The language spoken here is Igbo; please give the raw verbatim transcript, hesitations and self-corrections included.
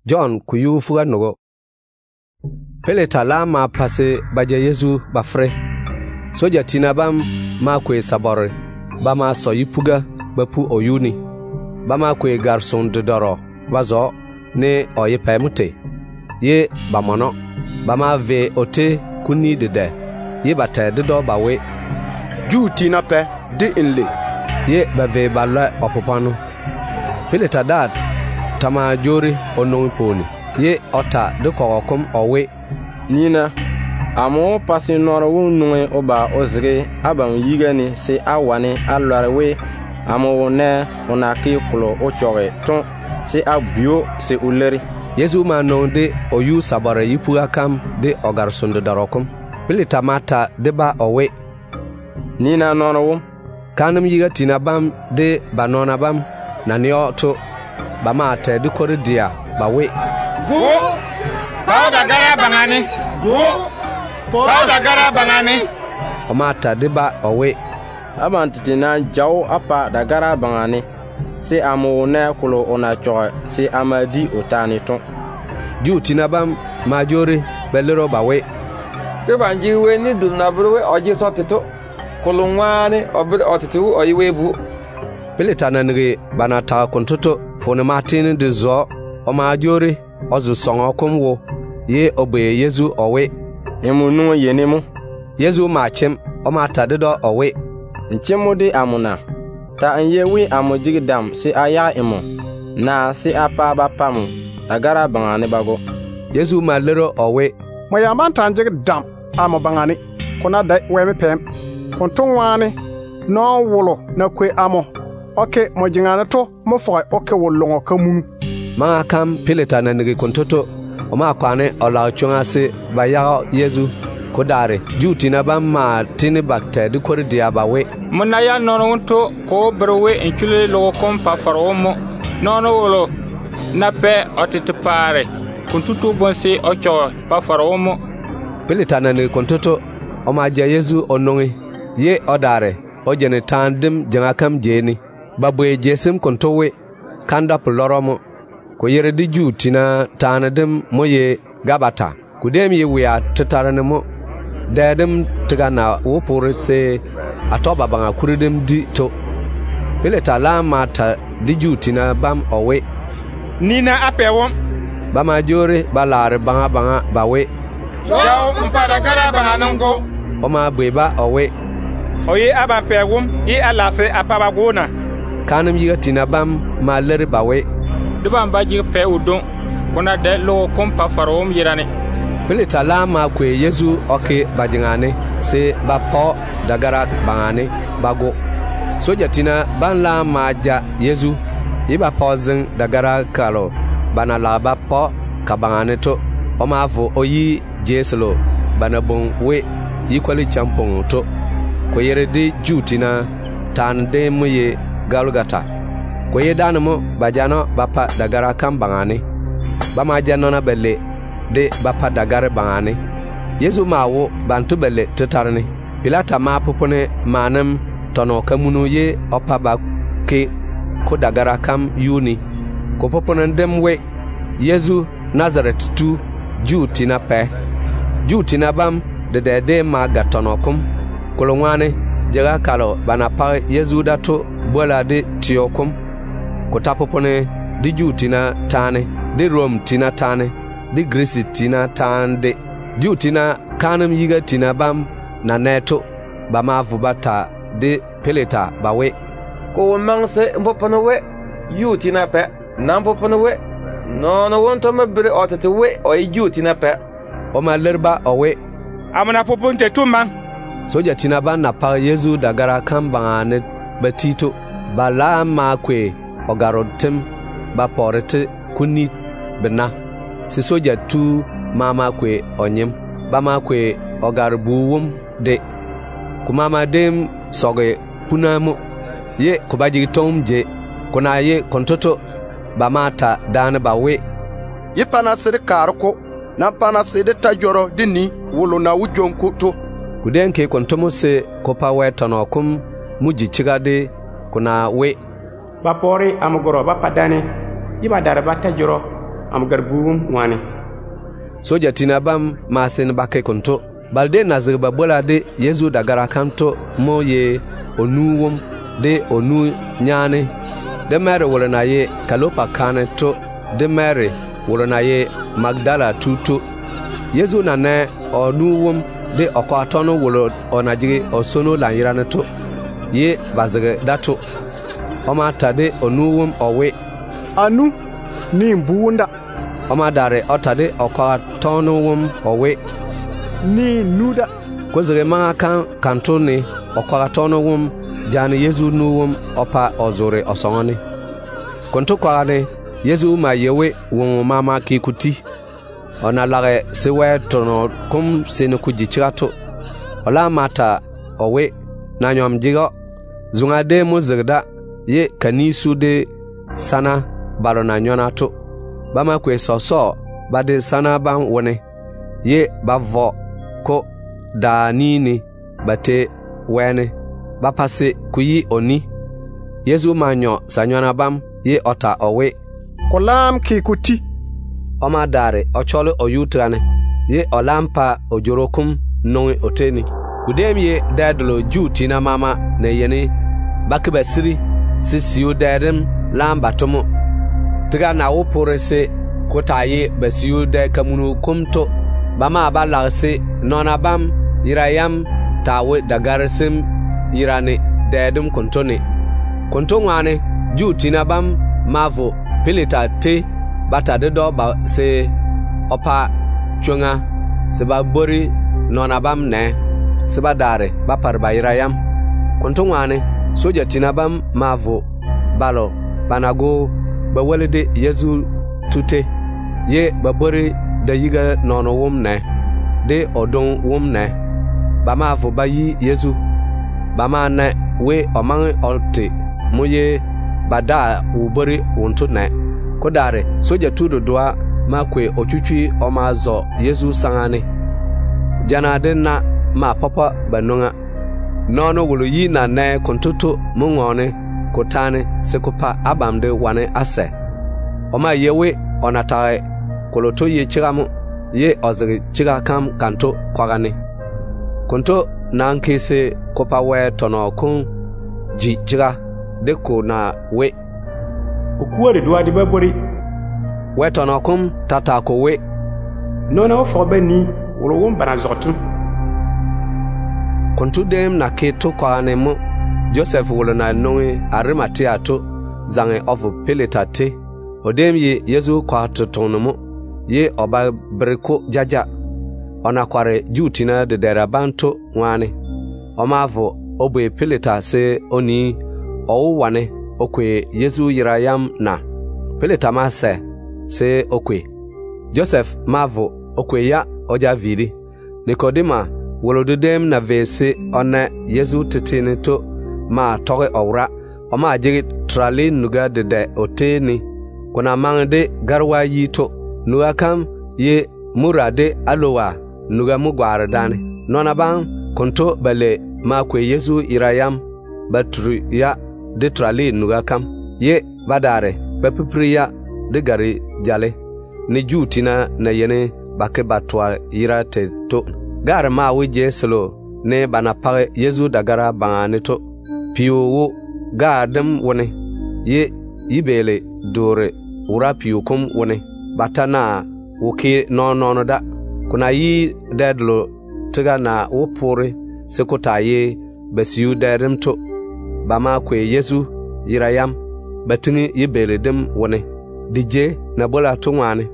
John ku yu fuga nogo. Pilata la ma pase baje Yesu bafre. Soja tina bam ma kwe sabore. Ba ma so yipuga bapu oyuni. Ba ma kwe garson de doro. Wazo ne oye pemute. Ye ba mono. Ba ma ve ote kuni dede. Ye bate dedo bawe. Ju tina pe de inle. Ye ba ve bala opopano. Pilata dad tama jori onong poni. Ye ota de kokom owe. Nina amo pasi noro wunwe oba ozge abam yigani se awane alwarwe amo ne onaki kulo ochoge ton se abio se uleri. Yesu mano de oyu sabare yipuga kam de ogarsunde darokum. Pilata mata de ba owe. Nina noro kanum yiga tina bam de banona bam na nioto bama te de koridia bawe. Go Pauda gara bangani. Go Pauda gara bangani. Omata de ba owe. Abantitina jaw apa da gara bangani. Se amu ne kulo ona choy se amadi otani ton. Ju tinabam majore belero bawe. De banji we ni dunna browe oji sotito. Kolongwane obir otitu oyiwebu. Pilata nange banata kontoto fone Martin de zo o majore ozu songo kumwo ye obe Yesu owe. Emunu yenemu. Yesu machem o mata de do owe. Nchemu de amuna. Ta anyewi amujigdam si aya emo. Na si apa bapamu. Agara bangane bago. Yesu malero owe. Moya mantanjig dam amo bangani. Kuna dai wemi pem. Kontongwani no wolo na kwe amo. Oke mojingana to mo foy oke wolongo kamunu. Ma kam Pilata nange kontoto o ma kwane ola chunga se baya Yesu kodare juti na bam ma tini bakte di koridia bawe. Muna ya nono to ko browe enchule lo kompa faromo nono wolo na pe otitipare kuntutu bonse ocho pa faromo. Pilata nange kontoto o ma ja Yesu onongi ye odare o jene tandim jangakam jeni babwe jesim kontowe kanda puloromo ko yere di juti na tanadem moye gabata kudem ye wiya tataranemo dadem tigana wopore se atoba banga kuridem di to Pilata la mata di juti na bam owe. Nina apewom bama jore balare banga banga bawe. Yaw mpada gara banga nongo Oma bweba owe. Oye aban pewom i alase apaba gona. Kanum yiga tina bam maleri bawe. Duban baji pe udon kuna de lo kompa farom yirane. Pilata la ma kwe Yesu oke bajingane se bapo dagara bangane bago. Soja tina ban la ma ja Yesu iba pozing dagara kalo bana la bapo kabangane to oma avo oyi jeslo bana bon we yikwali champong to ko yere de jutina tan de muye galugata ko yedanamo bajano bapa dagara kam bangane bama janona belle de bapa dagare bangane Yesu mawo bantu belle tetarne. Pilata ma popone manam tono kamunu ye opaba ke ko dagara kam yuni ko popone demwe Yesu Nazareth tu jutina pe jutina bam de de de ma gatono kum kolongwane jaga kalo bana pa Yesu dato bola de tiokum ko tapopone di jutina tane di Rom tina tane di Greece tina tande jutina kanam yiga tina bam na neto bama vubata de Pilata bawe ko mangse mbopano we jutina pe nampopano we no no wonto mabre otete we o jutina pe o malerba owe amana poponte tumang. Soja tina ban na pa Yesu dagara kambangane batito bala makwe ogarotem baporete kuni bena si soja tu mama kwe onyem bama kwe ogarbuwum de kumama dem soge punamu ye kubaji tomje kuna ye kontoto bamata dane bawe ye panasir karko na panasir tajoro dini wolo na wujonko to kudenke kontomo se kopa wetono kum muji chigade kuna we bapori amugoro bapadane yiba darba tajoro am garbum wani soja tina bam masin bakai konto balde nazir babola de Yesu dagara kanto mo ye onuwum de onu nyane de mere wolona ye kalopa kane to de mere wolona ye Magdala tutu Yesu nane onuwum de okwatono wolo onajigi osono lanyirane to ye bazige dato oma tade onuwum owe anu ni mbunda oma dare otade okwatono wum owe ni nuda kozige manga kan kantoni okwatono wum jani Yesu nuwum opa ozore osongoni konto kwale Yesu ma yewe won mama kikuti ona lage sewe tono kum sene kujichirato ola mata owe na nyom jigo zunga de muzigda ye kanisu de sana balona nyonato bama kwe soso bade sana ban wone ye bavo ko danini bate wene bapase kuyi oni Yesu manyo sanyona bam ye ota owe kolam kikuti Oma dare ochole oyutrane ye olampa ojorokum nongi oteni kudem ye dadlo juti na mama ne yeni bakibasiri sisiu dadem lambatomo tiga na wopore se kotaye basiu de kamunu kumto bama balagse nona bam yirayam tawe dagarsim yirane dadum kontone kontongwane juti na bam mavo pilita te bata de do ba se opa chunga se ba bori nona bam ne se ba dare ba par ba irayam kontongwane soja tinabam mavo balo banago ba walide Yesu tute ye ba bori da yiga nono wum ne de odon wum ne ba mavo ba yi Yesu ba ma ne we omang olte moye bada wo bori wonto ne kodare soja tudo doa makwe ochuchi omazo Yesu sangane janade na ma papa banonga nono wulu yi na ne kontoto mungone kotane sekopa abamde wane ase oma yewe onatae koloto ye chiramu ye ozigi chiga kam kanto kwagane konto na nkese kopa we tono kun ji chiga deko na we okuwari duwadi babori wetono kum tata ko we nona wo fo bani woro won bana zotu kontu dem na keto kwane mo Joseph wolo na noe Arimatea to zange of Pilatate odem ye Yesu kwa totono mo ye oba breko jaja ona kware jutina de derabanto wane omavo obe Pilata se oni owane okwe Yesu yirayam na Pilata mase se okwe Joseph mavo okwe ya oja viri Nikodima wolodem na vese ona Yesu tetene to ma toge owra oma jigi trali nuga de de oteni kuna mangde garwa yito nuga kam ye murade alowa nuga mugwara dani nona bang konto bale ma kwe Yesu irayam batru ya de trali nuga kam ye badare bepipriya de gari jale ni jutina na yene bake batwa irate to gar ma wije selo ne bana pare Yesu dagara bangane to piyo gadam wone ye ibele dore ura piyo kum wone batana woke no no no da kuna yi dedlo tiga na wopore sekota ye basiu derem to bama kwe Yesu yirayam batingi ibele dem wone dije na bola tungwane